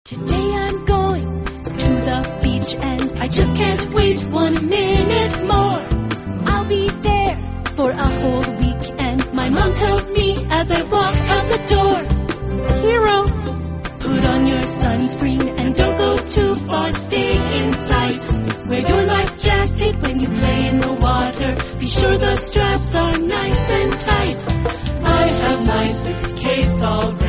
Today I'm going to the beach and I just can't wait 1 minute more. I'll be there for a whole week and my mom tells me as I walk out the door, hero, put on your sunscreen and don't go too far, stay in sight. Wear your life jacket when you play in the water, be sure the straps are nice and tight. I have my suitcase all ready.